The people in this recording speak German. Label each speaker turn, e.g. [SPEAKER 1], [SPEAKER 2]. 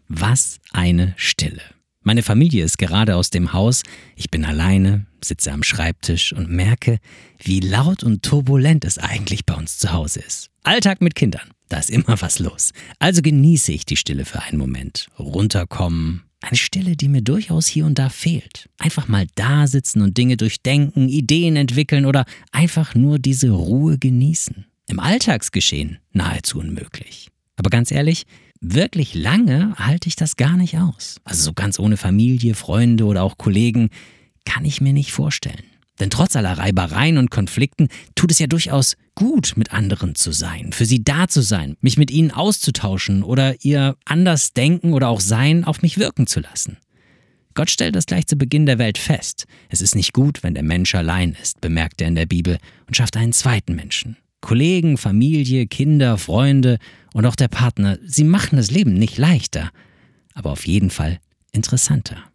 [SPEAKER 1] Was eine Stille. Meine Familie ist gerade aus dem Haus, ich bin alleine, sitze am Schreibtisch und merke, wie laut und turbulent es eigentlich bei uns zu Hause ist. Alltag mit Kindern, da ist immer was los. Also genieße ich die Stille für einen Moment. Runterkommen, eine Stille, die mir durchaus hier und da fehlt. Einfach mal da sitzen und Dinge durchdenken, Ideen entwickeln oder einfach nur diese Ruhe genießen. Im Alltagsgeschehen nahezu unmöglich. Aber ganz ehrlich, wirklich lange halte ich das gar nicht aus. Also so ganz ohne Familie, Freunde oder auch Kollegen kann ich mir nicht vorstellen. Denn trotz aller Reibereien und Konflikten tut es ja durchaus gut, mit anderen zu sein, für sie da zu sein, mich mit ihnen auszutauschen oder ihr Andersdenken oder auch Sein auf mich wirken zu lassen. Gott stellt das gleich zu Beginn der Welt fest. Es ist nicht gut, wenn der Mensch allein ist, bemerkt er in der Bibel und schafft einen zweiten Menschen. Kollegen, Familie, Kinder, Freunde und auch der Partner, sie machen das Leben nicht leichter, aber auf jeden Fall interessanter.